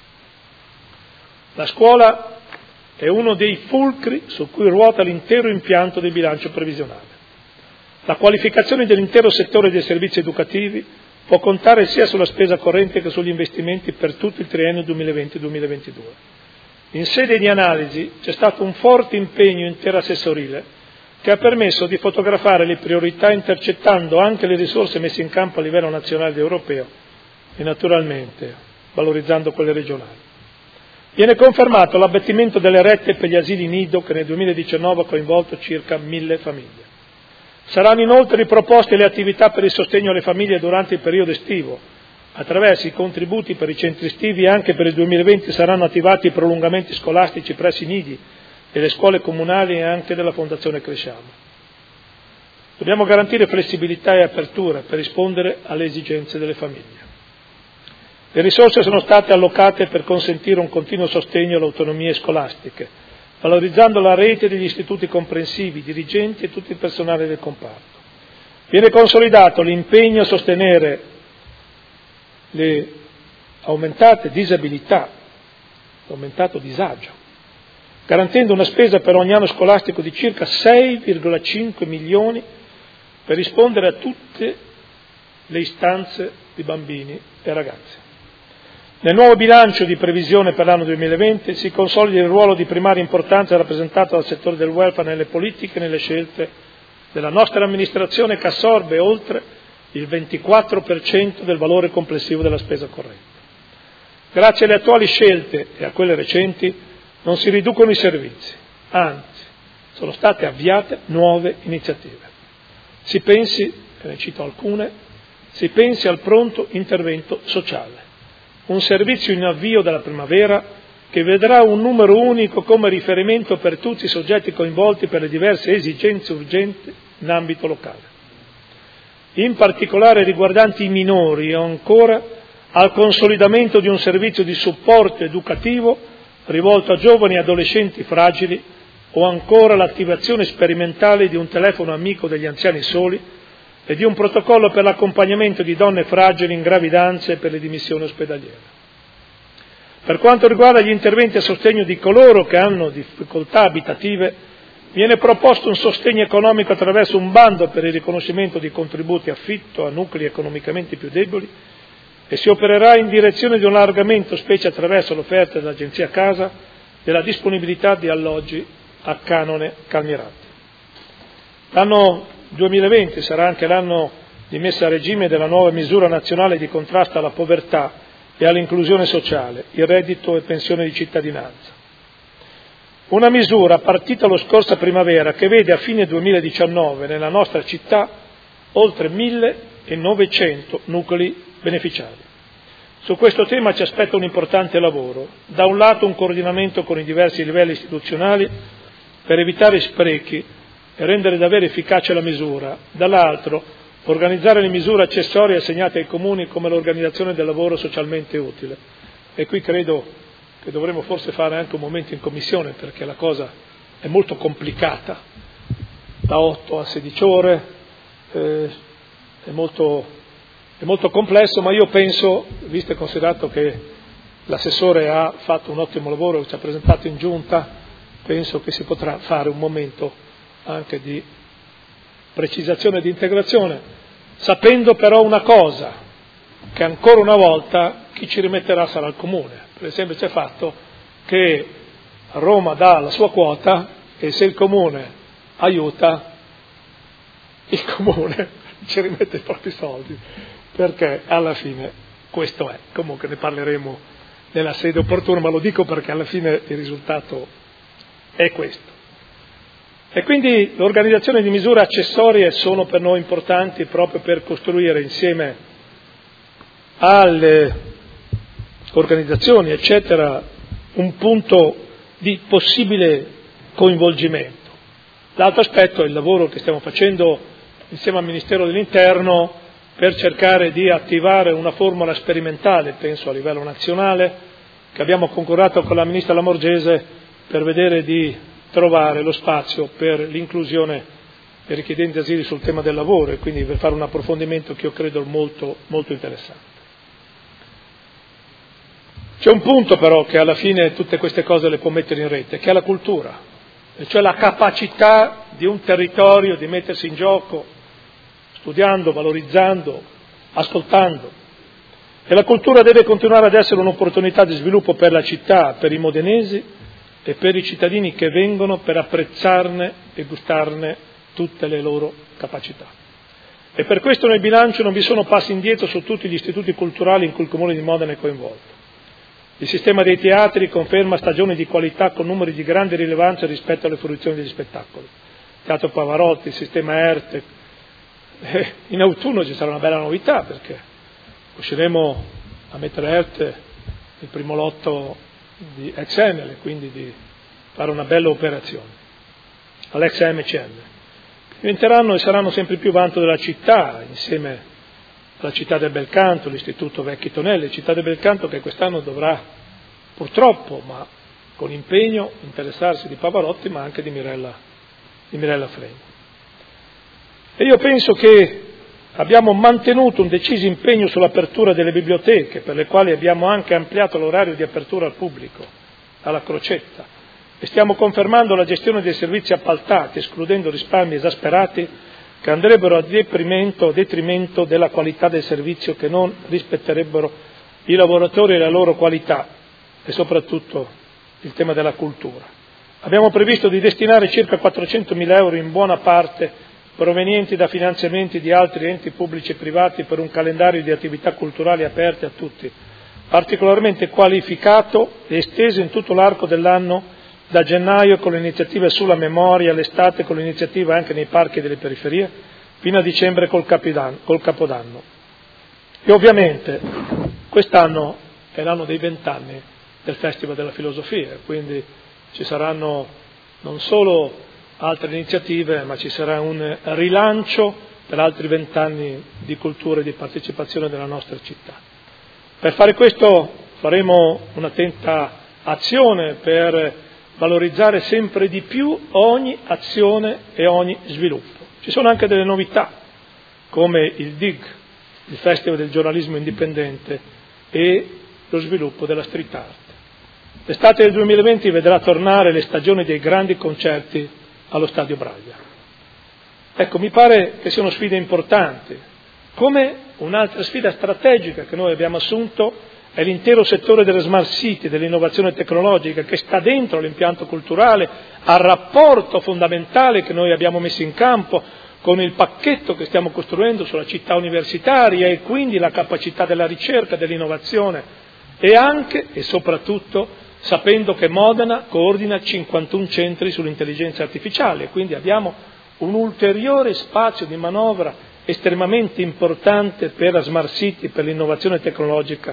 La scuola è uno dei fulcri su cui ruota l'intero impianto del bilancio previsionale. La qualificazione dell'intero settore dei servizi educativi può contare sia sulla spesa corrente che sugli investimenti per tutto il triennio 2020-2022. In sede di analisi c'è stato un forte impegno interassessorile che ha permesso di fotografare le priorità intercettando anche le risorse messe in campo a livello nazionale ed europeo e naturalmente valorizzando quelle regionali. Viene confermato l'abbattimento delle rette per gli asili nido che nel 2019 ha coinvolto circa 1000 famiglie. Saranno inoltre riproposte le attività per il sostegno alle famiglie durante il periodo estivo. Attraverso i contributi per i centri estivi anche per il 2020 saranno attivati i prolungamenti scolastici presso i nidi delle scuole comunali e anche della Fondazione Cresciamo. Dobbiamo garantire flessibilità e apertura per rispondere alle esigenze delle famiglie. Le risorse sono state allocate per consentire un continuo sostegno alle autonomie scolastiche, valorizzando la rete degli istituti comprensivi, dirigenti e tutto il personale del comparto. Viene consolidato l'impegno a sostenere le aumentate disabilità, l'aumentato disagio, garantendo una spesa per ogni anno scolastico di circa 6,5 milioni per rispondere a tutte le istanze di bambini e ragazzi. Nel nuovo bilancio di previsione per l'anno 2020 si consolida il ruolo di primaria importanza rappresentato dal settore del welfare nelle politiche e nelle scelte della nostra amministrazione, che assorbe oltre il 24% del valore complessivo della spesa corrente. Grazie alle attuali scelte e a quelle recenti non si riducono i servizi, anzi sono state avviate nuove iniziative. Si pensi, e ne cito alcune, si pensi al pronto intervento sociale, un servizio in avvio della primavera che vedrà un numero unico come riferimento per tutti i soggetti coinvolti per le diverse esigenze urgenti in ambito locale, in particolare riguardanti i minori o ancora al consolidamento di un servizio di supporto educativo rivolto a giovani e adolescenti fragili o ancora l'attivazione sperimentale di un telefono amico degli anziani soli e di un protocollo per l'accompagnamento di donne fragili in gravidanza e per le dimissioni ospedaliere. Per quanto riguarda gli interventi a sostegno di coloro che hanno difficoltà abitative, viene proposto un sostegno economico attraverso un bando per il riconoscimento di contributi affitto a nuclei economicamente più deboli e si opererà in direzione di un allargamento, specie attraverso l'offerta dell'Agenzia Casa, della disponibilità di alloggi a canone calmierati. L'anno 2020 sarà anche l'anno di messa a regime della nuova misura nazionale di contrasto alla povertà e all'inclusione sociale, il reddito e pensione di cittadinanza. Una misura partita lo scorsa primavera che vede a fine 2019 nella nostra città oltre 1.900 nuclei beneficiari. Su questo tema ci aspetta un importante lavoro, da un lato un coordinamento con i diversi livelli istituzionali per evitare sprechi e rendere davvero efficace la misura, dall'altro organizzare le misure accessorie assegnate ai comuni come l'organizzazione del lavoro socialmente utile. E qui credo che dovremo forse fare anche un momento in commissione perché la cosa è molto complicata, da 8 a 16 ore, è molto complesso, ma io penso, visto e considerato che l'assessore ha fatto un ottimo lavoro, ci ha presentato in giunta, penso che si potrà fare un momento anche di precisazione e di integrazione, sapendo però una cosa, che ancora una volta chi ci rimetterà sarà il Comune, per il semplice fatto che Roma dà la sua quota e se il Comune aiuta, il Comune ci rimette i propri soldi, perché alla fine questo è. Comunque ne parleremo nella sede opportuna, ma lo dico perché alla fine il risultato è questo. E quindi l'organizzazione di misure accessorie sono per noi importanti proprio per costruire insieme alle organizzazioni, eccetera, un punto di possibile coinvolgimento. L'altro aspetto è il lavoro che stiamo facendo insieme al Ministero dell'Interno per cercare di attivare una formula sperimentale, penso a livello nazionale, che abbiamo concordato con la Ministra Lamorgese per vedere di trovare lo spazio per l'inclusione dei richiedenti asilo sul tema del lavoro e quindi per fare un approfondimento che io credo molto, molto interessante. C'è un punto però che alla fine tutte queste cose le può mettere in rete, che è la cultura, e cioè la capacità di un territorio di mettersi in gioco, studiando, valorizzando, ascoltando. E la cultura deve continuare ad essere un'opportunità di sviluppo per la città, per i modenesi e per i cittadini che vengono per apprezzarne e gustarne tutte le loro capacità. E per questo nel bilancio non vi sono passi indietro su tutti gli istituti culturali in cui il Comune di Modena è coinvolto. Il sistema dei teatri conferma stagioni di qualità con numeri di grande rilevanza rispetto alle fruizioni degli spettacoli. Teatro Pavarotti, il sistema ERTE. In autunno ci sarà una bella novità perché riusciremo a mettere ERTE il primo lotto di ex Enel, quindi di fare una bella operazione all'ex MCM. Diventeranno e saranno sempre più vanto della città, insieme alla città del Belcanto, l'istituto Vecchi Tonelli, città del Belcanto che quest'anno dovrà purtroppo, ma con impegno, interessarsi di Pavarotti ma anche di Mirella Freni. E io penso che abbiamo mantenuto un deciso impegno sull'apertura delle biblioteche, per le quali abbiamo anche ampliato l'orario di apertura al pubblico, alla crocetta, e stiamo confermando la gestione dei servizi appaltati, escludendo risparmi esasperati che andrebbero a detrimento della qualità del servizio, che non rispetterebbero i lavoratori e la loro qualità, e soprattutto il tema della cultura. Abbiamo previsto di destinare circa 400.000 euro in buona parte provenienti da finanziamenti di altri enti pubblici e privati per un calendario di attività culturali aperte a tutti, particolarmente qualificato e esteso in tutto l'arco dell'anno, da gennaio con le iniziative sulla memoria, l'estate con l'iniziativa anche nei parchi delle periferie, fino a dicembre col Capodanno. E ovviamente quest'anno è l'anno dei 20 anni del Festival della Filosofia, quindi ci saranno non solo altre iniziative, ma ci sarà un rilancio per altri 20 anni di cultura e di partecipazione della nostra città. Per fare questo faremo un'attenta azione per valorizzare sempre di più ogni azione e ogni sviluppo. Ci sono anche delle novità, come il DIG, il Festival del giornalismo indipendente, e lo sviluppo della street art. L'estate del 2020 vedrà tornare le stagioni dei grandi concerti allo Stadio Braglia. Ecco, mi pare che siano sfide importanti. Come un'altra sfida strategica che noi abbiamo assunto è l'intero settore delle smart city, dell'innovazione tecnologica, che sta dentro l'impianto culturale, al rapporto fondamentale che noi abbiamo messo in campo con il pacchetto che stiamo costruendo sulla città universitaria e quindi la capacità della ricerca, dell'innovazione, e anche e soprattutto sapendo che Modena coordina 51 centri sull'intelligenza artificiale, quindi abbiamo un ulteriore spazio di manovra estremamente importante per la smart city, per l'innovazione tecnologica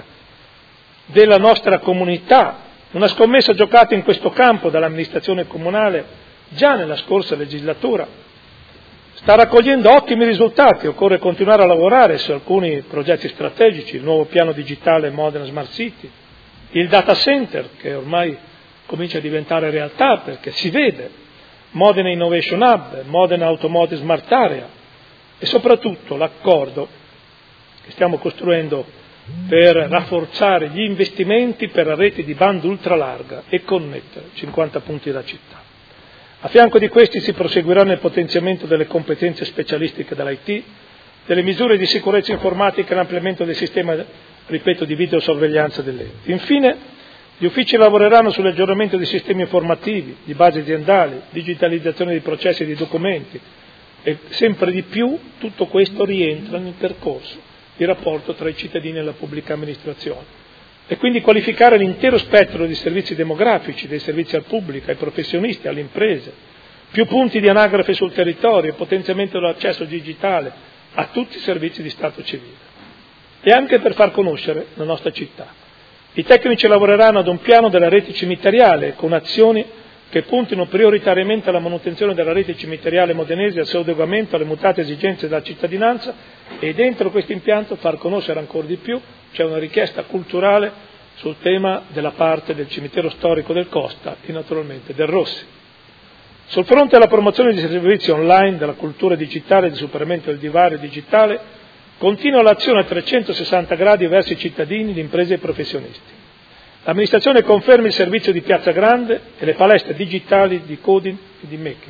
della nostra comunità. Una scommessa giocata in questo campo dall'amministrazione comunale già nella scorsa legislatura sta raccogliendo ottimi risultati. Occorre continuare a lavorare su alcuni progetti strategici, il nuovo piano digitale Modena Smart City, il data center che ormai comincia a diventare realtà perché si vede, Modena Innovation Hub, Modena Automotive Smart Area e soprattutto l'accordo che stiamo costruendo per rafforzare gli investimenti per la rete di banda ultralarga e connettere 50 punti della città. A fianco di questi si proseguirà nel potenziamento delle competenze specialistiche dell'IT, delle misure di sicurezza informatica e l'ampliamento del sistema, ripeto, di videosorveglianza dell'ente. Infine, gli uffici lavoreranno sull'aggiornamento dei sistemi informativi, di basi aziendali, digitalizzazione dei processi e dei documenti e sempre di più tutto questo rientra nel percorso di rapporto tra i cittadini e la pubblica amministrazione. E quindi qualificare l'intero spettro di servizi demografici, dei servizi al pubblico, ai professionisti, alle imprese, più punti di anagrafe sul territorio, potenziamento dell'accesso digitale a tutti i servizi di Stato civile. E anche per far conoscere la nostra città. I tecnici lavoreranno ad un piano della rete cimiteriale con azioni che puntino prioritariamente alla manutenzione della rete cimiteriale modenese e al suo adeguamento alle mutate esigenze della cittadinanza e dentro questo impianto far conoscere ancora di più c'è una richiesta culturale sul tema della parte del cimitero storico del Costa e naturalmente del Rossi. Sul fronte della promozione di servizi online, della cultura digitale e del superamento del divario digitale, continua l'azione a 360 gradi verso i cittadini, le imprese e i professionisti. L'amministrazione conferma il servizio di Piazza Grande e le palestre digitali di coding e di making.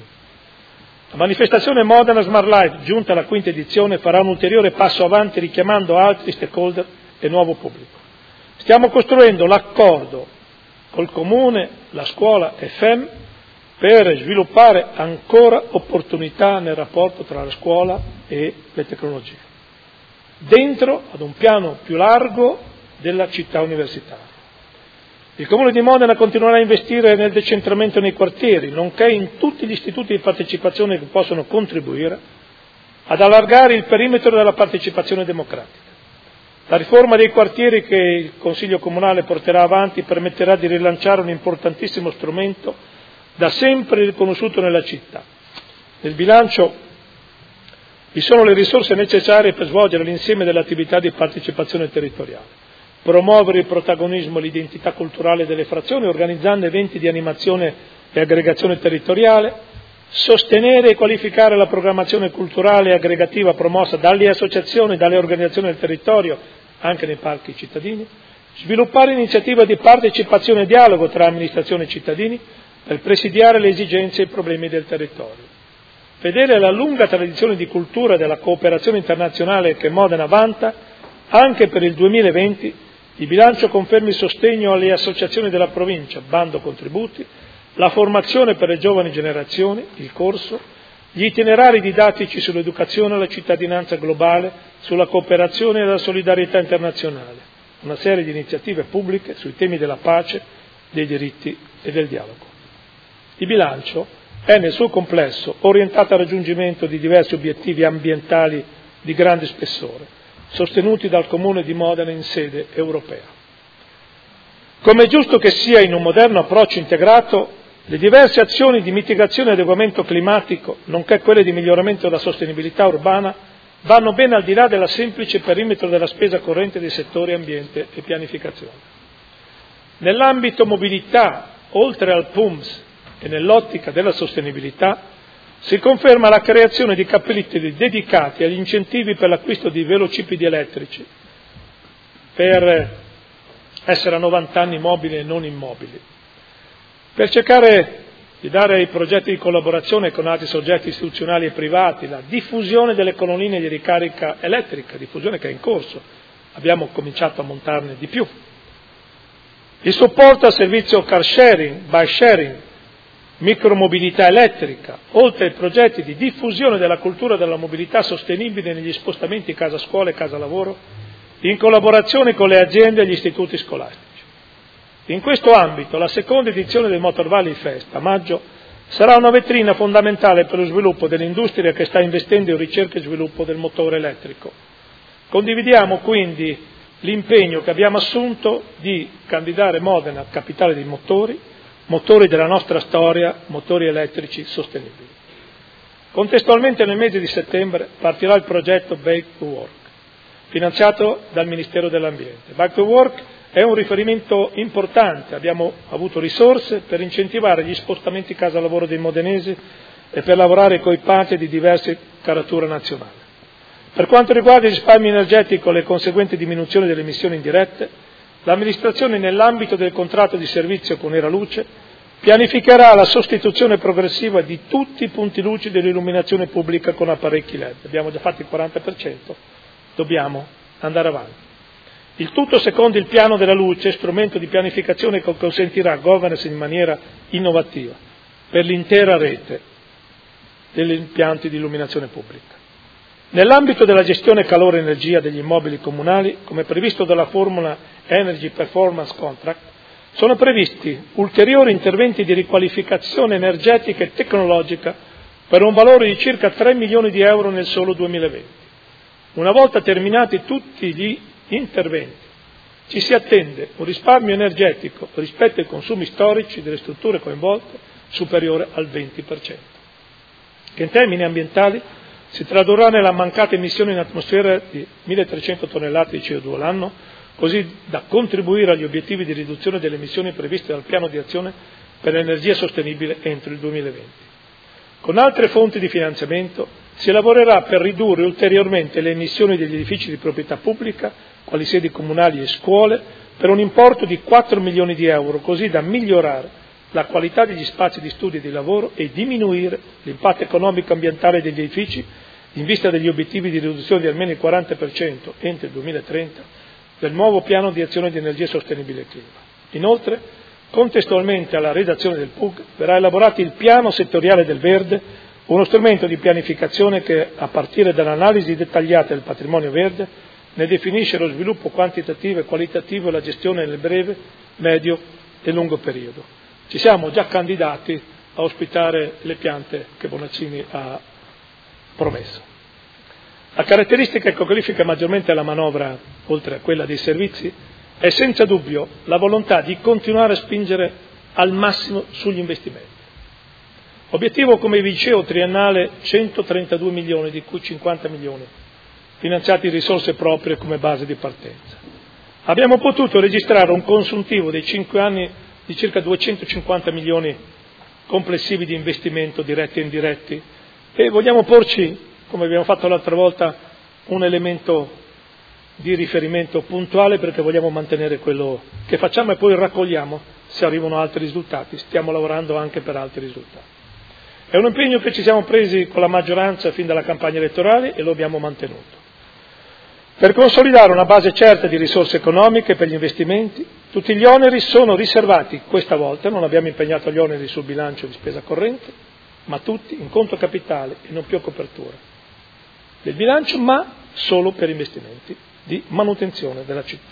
La manifestazione Modena Smart Life, giunta alla quinta edizione, farà un ulteriore passo avanti richiamando altri stakeholder e nuovo pubblico. Stiamo costruendo l'accordo col Comune, la scuola e FEM per sviluppare ancora opportunità nel rapporto tra la scuola e le tecnologie, dentro ad un piano più largo della città universitaria. Il Comune di Modena continuerà a investire nel decentramento nei quartieri, nonché in tutti gli istituti di partecipazione che possono contribuire ad allargare il perimetro della partecipazione democratica. La riforma dei quartieri che il Consiglio Comunale porterà avanti permetterà di rilanciare un importantissimo strumento da sempre riconosciuto nella città. Nel bilancio vi sono le risorse necessarie per svolgere l'insieme delle attività di partecipazione territoriale. Promuovere il protagonismo e l'identità culturale delle frazioni organizzando eventi di animazione e aggregazione territoriale, sostenere e qualificare la programmazione culturale e aggregativa promossa dalle associazioni e dalle organizzazioni del territorio, anche nei parchi cittadini, sviluppare iniziative di partecipazione e dialogo tra amministrazione e cittadini per presidiare le esigenze e i problemi del territorio. Fedele alla lunga tradizione di cultura e della cooperazione internazionale che Modena vanta, anche per il 2020 il bilancio conferma il sostegno alle associazioni della provincia, bando contributi, la formazione per le giovani generazioni, il corso, gli itinerari didattici sull'educazione alla cittadinanza globale, sulla cooperazione e la solidarietà internazionale, una serie di iniziative pubbliche sui temi della pace, dei diritti e del dialogo. Il bilancio è nel suo complesso orientato al raggiungimento di diversi obiettivi ambientali di grande spessore, sostenuti dal Comune di Modena in sede europea. Come è giusto che sia in un moderno approccio integrato, le diverse azioni di mitigazione e adeguamento climatico, nonché quelle di miglioramento della sostenibilità urbana, vanno ben al di là della semplice perimetro della spesa corrente dei settori ambiente e pianificazione. Nell'ambito mobilità, oltre al PUMS e nell'ottica della sostenibilità, si conferma la creazione di capitoli dedicati agli incentivi per l'acquisto di velocipedi elettrici, per essere a 90 anni mobili e non immobili, per cercare di dare ai progetti di collaborazione con altri soggetti istituzionali e privati la diffusione delle colonnine di ricarica elettrica, diffusione che è in corso, abbiamo cominciato a montarne di più. Il supporto al servizio car sharing, bike sharing, micromobilità elettrica, oltre ai progetti di diffusione della cultura della mobilità sostenibile negli spostamenti casa-scuola e casa-lavoro, in collaborazione con le aziende e gli istituti scolastici. In questo ambito, la seconda edizione del Motor Valley Fest, a maggio, sarà una vetrina fondamentale per lo sviluppo dell'industria che sta investendo in ricerca e sviluppo del motore elettrico. Condividiamo quindi l'impegno che abbiamo assunto di candidare Modena capitale dei motori della nostra storia, motori elettrici sostenibili. Contestualmente nel mese di settembre partirà il progetto Bike to Work, finanziato dal Ministero dell'Ambiente. Bike to Work è un riferimento importante, abbiamo avuto risorse per incentivare gli spostamenti casa-lavoro dei modenesi e per lavorare con i partner di diverse carature nazionali. Per quanto riguarda il risparmio energetico e le conseguenti diminuzioni delle emissioni indirette, l'amministrazione nell'ambito del contratto di servizio con Era Luce pianificherà la sostituzione progressiva di tutti i punti luci dell'illuminazione pubblica con apparecchi LED. Abbiamo già fatto il 40%, dobbiamo andare avanti. Il tutto secondo il piano della luce, strumento di pianificazione che consentirà governance in maniera innovativa per l'intera rete degli impianti di illuminazione pubblica. Nell'ambito della gestione calore-energia degli immobili comunali, come previsto dalla formula Energy Performance Contract, sono previsti ulteriori interventi di riqualificazione energetica e tecnologica per un valore di circa 3 milioni di euro nel solo 2020. Una volta terminati tutti gli interventi, ci si attende un risparmio energetico rispetto ai consumi storici delle strutture coinvolte superiore al 20%, che in termini ambientali si tradurrà nella mancata emissione in atmosfera di 1.300 tonnellate di CO2 l'anno, così da contribuire agli obiettivi di riduzione delle emissioni previste dal piano di azione per l'energia sostenibile entro il 2020. Con altre fonti di finanziamento si lavorerà per ridurre ulteriormente le emissioni degli edifici di proprietà pubblica, quali sedi comunali e scuole, per un importo di 4 milioni di euro, così da migliorare la qualità degli spazi di studio e di lavoro e diminuire l'impatto economico e ambientale degli edifici in vista degli obiettivi di riduzione di almeno il 40% entro il 2030 del nuovo piano di azione di energia sostenibile e clima. Inoltre, contestualmente alla redazione del PUG, verrà elaborato il piano settoriale del verde, uno strumento di pianificazione che, a partire dall'analisi dettagliata del patrimonio verde, ne definisce lo sviluppo quantitativo e qualitativo e la gestione nel breve, medio e lungo periodo. Ci siamo già candidati a ospitare le piante che Bonaccini ha promesso. La caratteristica che qualifica maggiormente la manovra, oltre a quella dei servizi, è senza dubbio la volontà di continuare a spingere al massimo sugli investimenti. Obiettivo, come vi dicevo, triennale 132 milioni, di cui 50 milioni finanziati in risorse proprie come base di partenza. Abbiamo potuto registrare un consuntivo dei 5 anni di circa 250 milioni complessivi di investimento diretti e indiretti e vogliamo porci, come abbiamo fatto l'altra volta, un elemento di riferimento puntuale perché vogliamo mantenere quello che facciamo e poi raccogliamo se arrivano altri risultati. Stiamo lavorando anche per altri risultati. È un impegno che ci siamo presi con la maggioranza fin dalla campagna elettorale e lo abbiamo mantenuto. Per consolidare una base certa di risorse economiche per gli investimenti, tutti gli oneri sono riservati questa volta, non abbiamo impegnato gli oneri sul bilancio di spesa corrente, ma tutti in conto capitale e non più a copertura del bilancio, ma solo per investimenti di manutenzione della città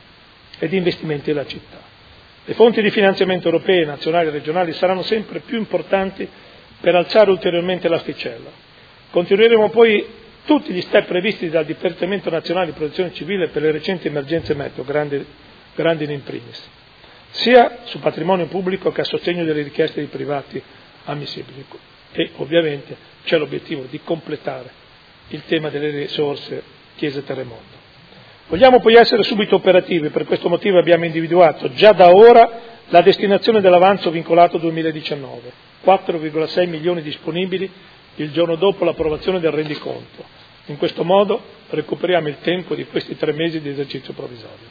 e di investimenti della città. Le fonti di finanziamento europee, nazionali e regionali saranno sempre più importanti per alzare ulteriormente l'asticella. Continueremo poi tutti gli step previsti dal Dipartimento Nazionale di Protezione Civile per le recenti emergenze meteo, grandi in primis. sia su patrimonio pubblico che a sostegno delle richieste dei privati ammissibili. E ovviamente c'è l'obiettivo di completare il tema delle risorse chiese terremoto. Vogliamo poi essere subito operativi, per questo motivo abbiamo individuato già da ora la destinazione dell'avanzo vincolato 2019, 4,6 milioni disponibili il giorno dopo l'approvazione del rendiconto. In questo modo recuperiamo il tempo di questi 3 mesi di esercizio provvisorio.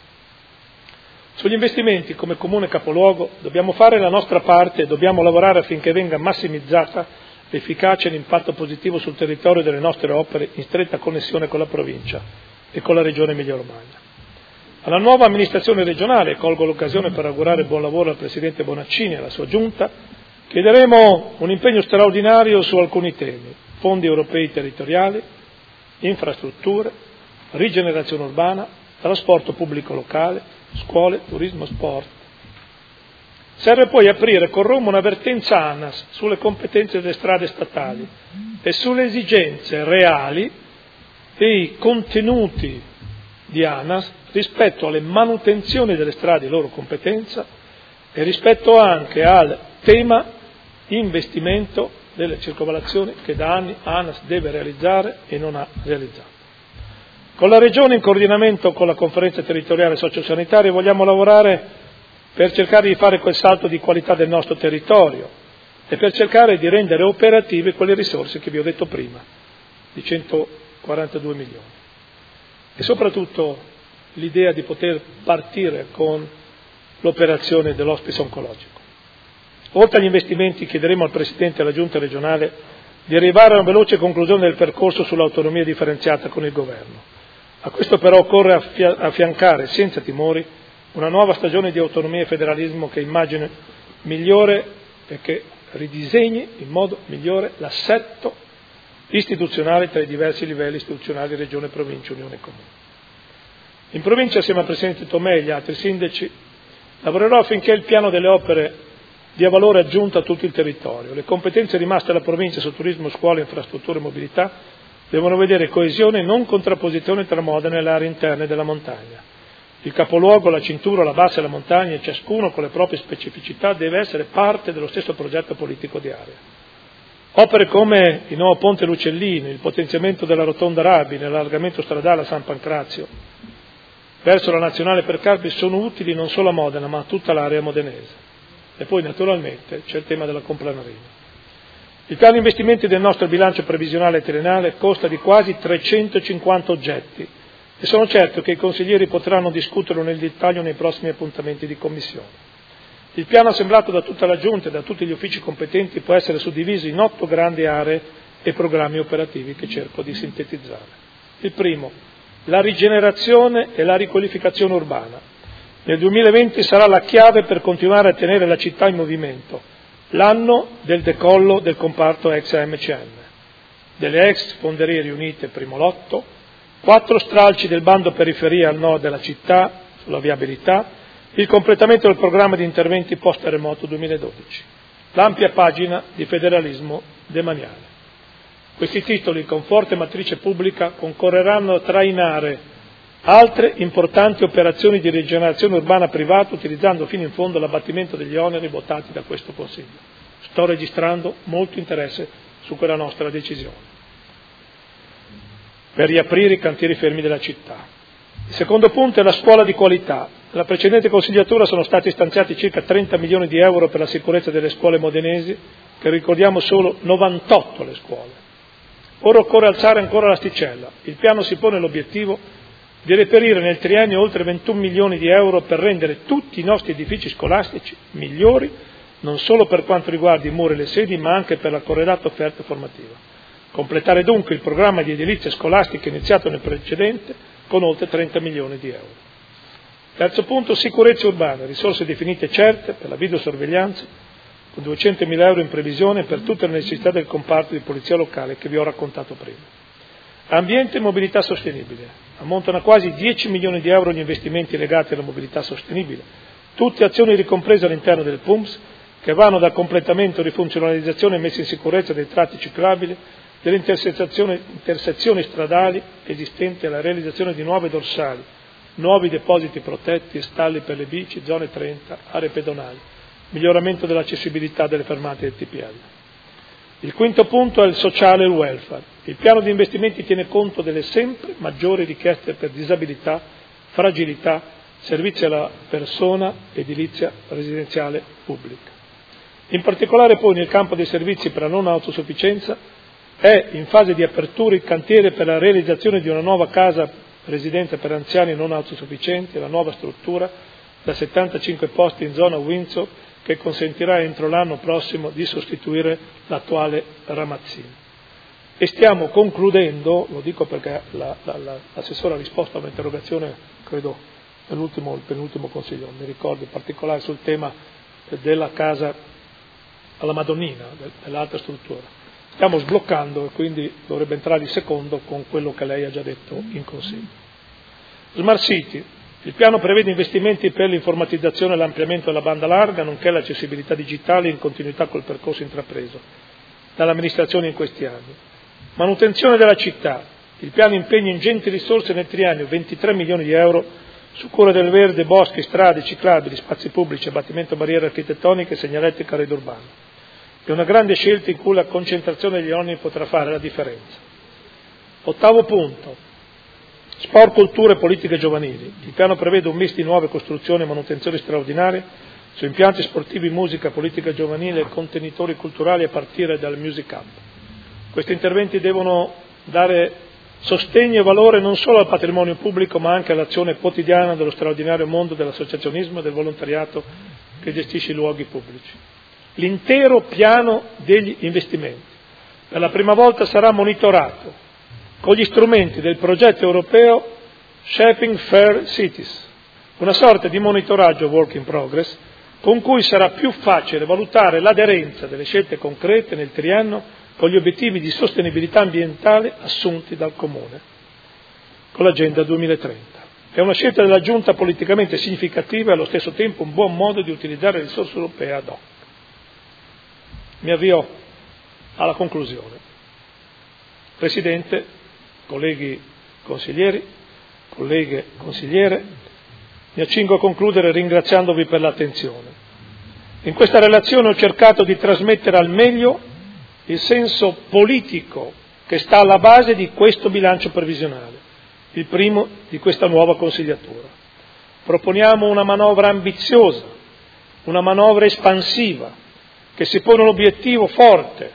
Sugli investimenti, come comune capoluogo, dobbiamo fare la nostra parte e dobbiamo lavorare affinché venga massimizzata l'efficacia e l'impatto positivo sul territorio delle nostre opere in stretta connessione con la provincia e con la regione Emilia-Romagna. Alla nuova amministrazione regionale, colgo l'occasione per augurare buon lavoro al Presidente Bonaccini e alla sua Giunta, chiederemo un impegno straordinario su alcuni temi: fondi europei territoriali, infrastrutture, rigenerazione urbana, trasporto pubblico locale, scuole, turismo, sport. Serve poi aprire con Roma un'avvertenza ANAS sulle competenze delle strade statali e sulle esigenze reali dei contenuti di ANAS rispetto alle manutenzioni delle strade di loro competenza e rispetto anche al tema investimento delle circovalazioni che da anni ANAS deve realizzare e non ha realizzato. Con la Regione, in coordinamento con la Conferenza territoriale sociosanitaria, vogliamo lavorare per cercare di fare quel salto di qualità del nostro territorio e per cercare di rendere operative quelle risorse che vi ho detto prima, di 142 milioni. E soprattutto l'idea di poter partire con l'operazione dell'hospice oncologico. Oltre agli investimenti, chiederemo al Presidente e alla Giunta regionale di arrivare a una veloce conclusione del percorso sull'autonomia differenziata con il Governo. A questo però occorre affiancare senza timori una nuova stagione di autonomia e federalismo che immagini migliore e che ridisegni in modo migliore l'assetto istituzionale tra i diversi livelli istituzionali, regione, provincia, unione e comune. In provincia, assieme al Presidente Tomè e agli altri sindaci, lavorerò affinché il piano delle opere dia valore aggiunto a tutto il territorio. Le competenze rimaste alla provincia su turismo, scuola, infrastrutture e mobilità devono vedere coesione e non contrapposizione tra Modena e le aree interne della montagna. Il capoluogo, la cintura, la bassa e la montagna, e ciascuno con le proprie specificità, deve essere parte dello stesso progetto politico di area. Opere come il nuovo ponte Lucellini, il potenziamento della rotonda Rabine, l'allargamento stradale a San Pancrazio verso la nazionale per Carpi sono utili non solo a Modena ma a tutta l'area modenese. E poi naturalmente c'è il tema della Complanarina. Il piano investimenti del nostro bilancio previsionale triennale consta di quasi 350 oggetti e sono certo che i consiglieri potranno discuterlo nel dettaglio nei prossimi appuntamenti di commissione. Il piano assemblato da tutta la Giunta e da tutti gli uffici competenti può essere suddiviso in 8 grandi aree e programmi operativi che cerco di sintetizzare. Il primo, la rigenerazione e la riqualificazione urbana. Nel 2020 sarà la chiave per continuare a tenere la città in movimento, l'anno del decollo del comparto ex AMCM, delle ex fonderie riunite primo lotto, 4 stralci del bando periferia al nord della città sulla viabilità, il completamento del programma di interventi post-terremoto 2012, l'ampia pagina di federalismo demaniale. Questi titoli, con forte matrice pubblica, concorreranno a trainare altre importanti operazioni di rigenerazione urbana privata utilizzando fino in fondo l'abbattimento degli oneri votati da questo Consiglio. Sto registrando molto interesse su quella nostra decisione per riaprire i cantieri fermi della città. Il secondo punto è la scuola di qualità. Nella precedente consigliatura sono stati stanziati circa 30 milioni di euro per la sicurezza delle scuole modenesi, che ricordiamo solo 98 le scuole. Ora occorre alzare ancora l'asticella. Il piano si pone l'obiettivo di reperire nel triennio oltre 21 milioni di euro per rendere tutti i nostri edifici scolastici migliori, non solo per quanto riguarda i muri e le sedi, ma anche per la correlata offerta formativa. Completare dunque il programma di edilizia scolastica iniziato nel precedente con oltre 30 milioni di euro. Terzo punto, sicurezza urbana, risorse definite certe per la videosorveglianza, con 200.000 euro in previsione per tutte le necessità del comparto di polizia locale che vi ho raccontato prima. Ambiente e mobilità sostenibile. Ammontano a quasi 10 milioni di euro gli investimenti legati alla mobilità sostenibile, tutte azioni ricomprese all'interno del PUMS che vanno dal completamento, rifunzionalizzazione e messa in sicurezza dei tratti ciclabili, delle intersezioni stradali esistenti alla realizzazione di nuove dorsali nuovi depositi protetti, stalli per le bici, zone 30, aree pedonali, miglioramento dell'accessibilità delle fermate del TPL. Il quinto punto è il sociale e il welfare. Il piano di investimenti tiene conto delle sempre maggiori richieste per disabilità, fragilità, servizi alla persona, edilizia residenziale pubblica. In particolare poi nel campo dei servizi per la non autosufficienza è in fase di apertura il cantiere per la realizzazione di una nuova casa residenza per anziani non autosufficienti, la nuova struttura da 75 posti in zona Windsor che consentirà entro l'anno prossimo di sostituire l'attuale ramazzino. E stiamo concludendo, lo dico perché l'assessore ha risposto a un'interrogazione, credo, il penultimo consiglio, non mi ricordo in particolare sul tema della casa alla Madonnina, dell'altra struttura. Stiamo sbloccando e quindi dovrebbe entrare il secondo con quello che lei ha già detto in Consiglio. Smart City. Il piano prevede investimenti per l'informatizzazione e l'ampliamento della banda larga, nonché l'accessibilità digitale in continuità col percorso intrapreso dall'amministrazione in questi anni. Manutenzione della città. Il piano impegna ingenti risorse nel triennio, 23 milioni di euro, su cura del verde, boschi, strade, ciclabili, spazi pubblici, abbattimento barriere architettoniche, segnaletica, rete urbana. È una grande scelta in cui la concentrazione degli oneri potrà fare la differenza. Ottavo punto. Sport, cultura e politiche giovanili. Il piano prevede un mix di nuove costruzioni e manutenzioni straordinarie su impianti sportivi, musica, politica giovanile e contenitori culturali a partire dal Music Hub. Questi interventi devono dare sostegno e valore non solo al patrimonio pubblico ma anche all'azione quotidiana dello straordinario mondo dell'associazionismo e del volontariato che gestisce i luoghi pubblici. L'intero piano degli investimenti per la prima volta sarà monitorato con gli strumenti del progetto europeo Shaping Fair Cities, una sorta di monitoraggio work in progress con cui sarà più facile valutare l'aderenza delle scelte concrete nel triennio con gli obiettivi di sostenibilità ambientale assunti dal Comune con l'Agenda 2030. È una scelta della Giunta politicamente significativa e allo stesso tempo un buon modo di utilizzare le risorse europee ad hoc. Mi avvio alla conclusione. Presidente, colleghi consiglieri, colleghe consigliere, mi accingo a concludere ringraziandovi per l'attenzione. In questa relazione ho cercato di trasmettere al meglio il senso politico che sta alla base di questo bilancio previsionale, il primo di questa nuova consigliatura. Proponiamo una manovra ambiziosa, una manovra espansiva, che si pone un obiettivo forte,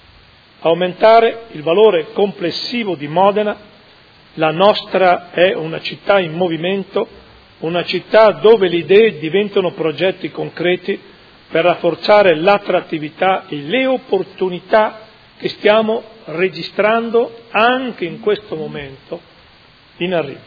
aumentare il valore complessivo di Modena. La nostra è una città in movimento, una città dove le idee diventano progetti concreti per rafforzare l'attrattività e le opportunità che stiamo registrando anche in questo momento in arrivo.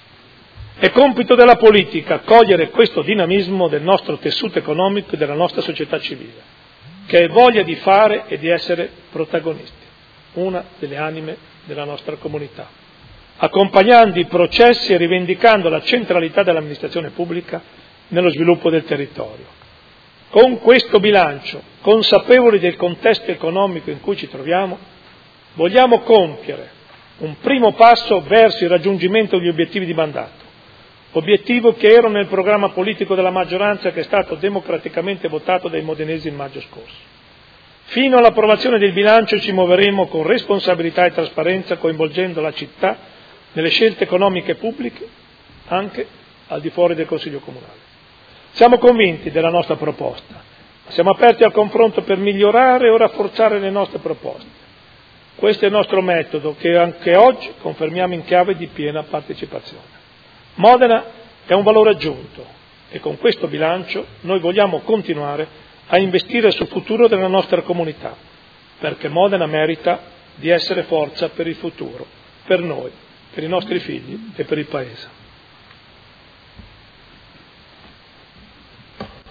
È compito della politica cogliere questo dinamismo del nostro tessuto economico e della nostra società civile, che è voglia di fare e di essere protagonisti, una delle anime della nostra comunità, accompagnando i processi e rivendicando la centralità dell'amministrazione pubblica nello sviluppo del territorio. Con questo bilancio, consapevoli del contesto economico in cui ci troviamo, vogliamo compiere un primo passo verso il raggiungimento degli obiettivi di mandato, obiettivo che era nel programma politico della maggioranza che è stato democraticamente votato dai modenesi il maggio scorso. Fino all'approvazione del bilancio ci muoveremo con responsabilità e trasparenza, coinvolgendo la città nelle scelte economiche pubbliche, anche al di fuori del Consiglio Comunale. Siamo convinti della nostra proposta, siamo aperti al confronto per migliorare o rafforzare le nostre proposte. Questo è il nostro metodo che anche oggi confermiamo in chiave di piena partecipazione. Modena è un valore aggiunto e con questo bilancio noi vogliamo continuare a investire sul futuro della nostra comunità, perché Modena merita di essere forza per il futuro, per noi, per i nostri figli e per il Paese.